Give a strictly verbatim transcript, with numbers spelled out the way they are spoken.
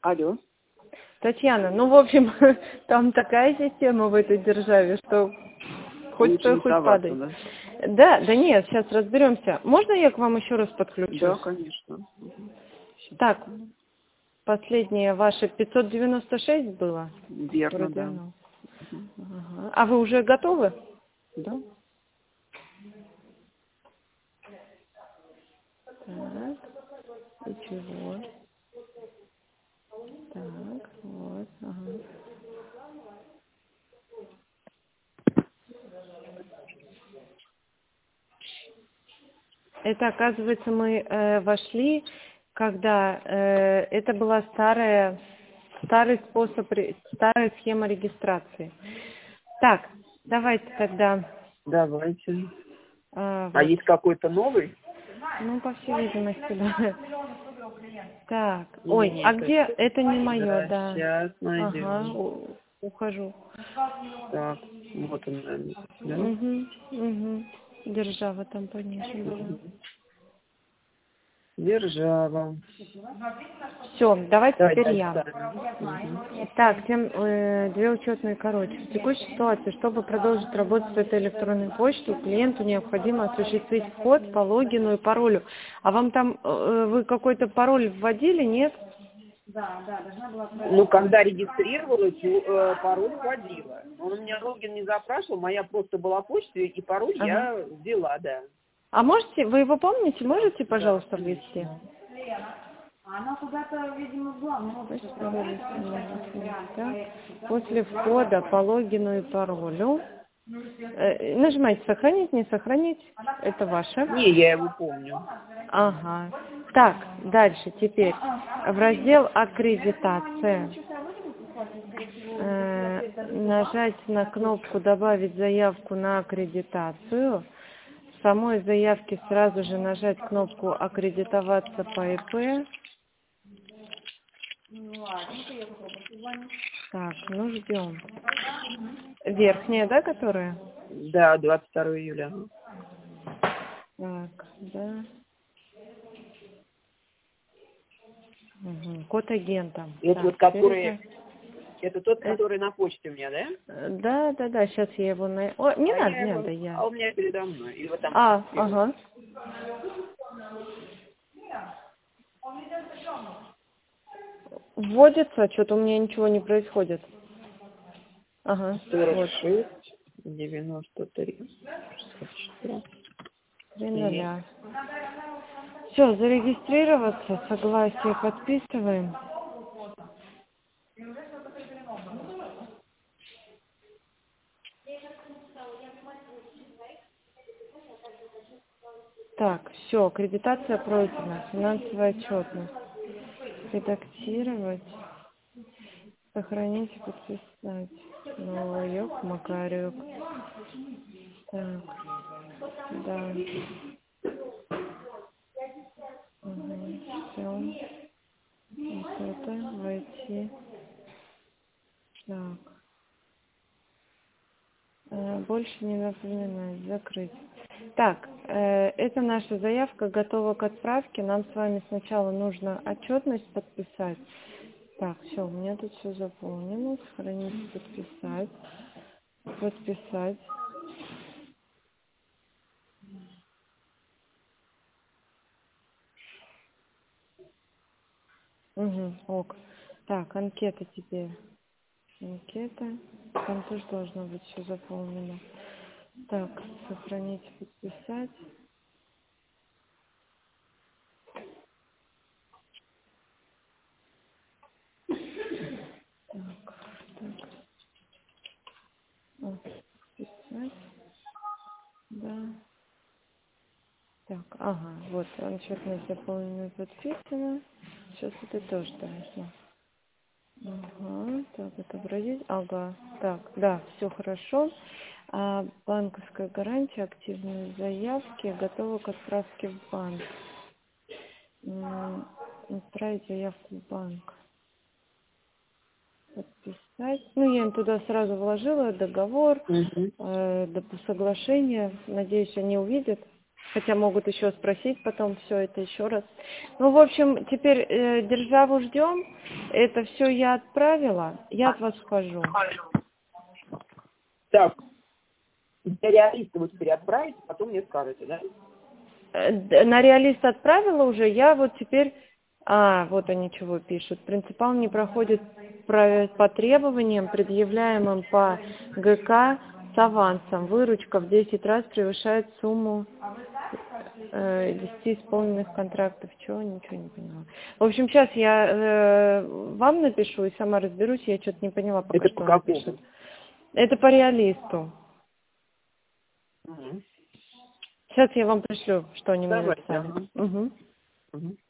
Алло. Татьяна, ну, в общем, там такая система в этой державе, что хоть стой, хоть падай. Да? Да, да нет, сейчас разберемся. Можно я к вам еще раз подключусь? Да, конечно. Так, последнее ваше пятьсот девяносто шесть было? Верно, Вроде да. оно. Ага. А вы уже готовы? Да. Так, и чего? Так, вот, ага. Это, оказывается, мы э, вошли, когда э, это была старая, старый способ, ре- старая схема регистрации. Так, давайте тогда, Давайте. э, А вот, есть какой-то новый? ну, по всей видимости, да. Так, ой, а Нет. где, это не мое, Да, да. сейчас Ага, найдем. у- ухожу. Так, вот он, наверное. Да? Угу, угу. Держава там пониже была. Держава. Все, давайте Давай теперь дальше я. сами. Мгм. Так, тем, э, две учетные короче. В текущей ситуации, чтобы продолжить работать с этой электронной почтой, клиенту необходимо осуществить вход по логину и паролю. А вам там, э, вы какой-то пароль вводили, нет? Ну, когда регистрировалась, э, пароль вводила. Он у меня логин не запрашивал, моя просто была почта, и пароль Ага. я ввела, да. А можете, вы его помните, можете, пожалуйста, Да, ввести? Она куда-то, видимо, в главном офисе. Так. После входа по логину и паролю э, нажимайте сохранить, не сохранить, это ваше. Не, я его помню. Ага. Так, дальше теперь в раздел аккредитация. Э, нажать на кнопку «Добавить заявку на аккредитацию». В самой заявке сразу же нажать кнопку «Аккредитоваться по ИП». Так, ну ждем. Верхняя, да, которая? Да, двадцать второго июля. Так, да. Угу. Код агента. Это Так, вот теперь который, это... это тот, это- который на почте у меня, да? э, Да, да, да, сейчас я его... На... О, не А надо, я не его, надо, я... а у меня передо мной. И вот там. А, ага. Вводится, что-то у меня ничего не происходит. Ага, сорок вот. шесть, девяносто три, шестьдесят четыре. Три нуля. Все, зарегистрироваться, согласие подписываем. Так, все, аккредитация пройдена, финансовая отчетность. Редактировать, сохранить и подписать. Новоёк, Макарёк. Так, да. Угу, все. Вот это, войти. Так. Э, Больше не напоминать, закрыть. Так, э, это наша заявка готова к отправке. Нам с вами сначала нужно отчетность подписать. Так, все, у меня тут все заполнено. Сохранить, подписать. Подписать. Угу, ок. Так, анкета теперь. Анкета. Там тоже должно быть все заполнено. Так, сохранить, подписать. Так, так. О, подписать. Да. Так, ага, вот, отчетность заполнена, подписана. Сейчас это тоже должно. Ага, так, отобразить. Ага, так, да, все хорошо. А, банковская гарантия, активные заявки, готовы к отправке в банк. М, Отправить заявку в банк. Подписать. Ну, я им туда сразу вложила договор, Угу. э, доп- соглашение. Надеюсь, они увидят. Хотя могут еще спросить потом все это еще раз. Ну, в общем, теперь э, державу ждем. Это все я отправила. Я от вас скажу. Так, для реалиста вы теперь отправите, потом мне скажете, да? Э, д- На реалиста отправила уже. Я вот теперь... А, вот они чего пишут. Принципал не проходит про- по требованиям, предъявляемым по ГК с авансом. Выручка в десять раз превышает сумму э, десяти исполненных контрактов. Чего? Ничего не поняла. В общем, сейчас я э, вам напишу и сама разберусь. Я что-то не поняла пока, Это что по она какому? пишет. Это по реалисту. Угу. Сейчас я вам пришлю, что они мне Давайте, написали. ага. Угу. Угу.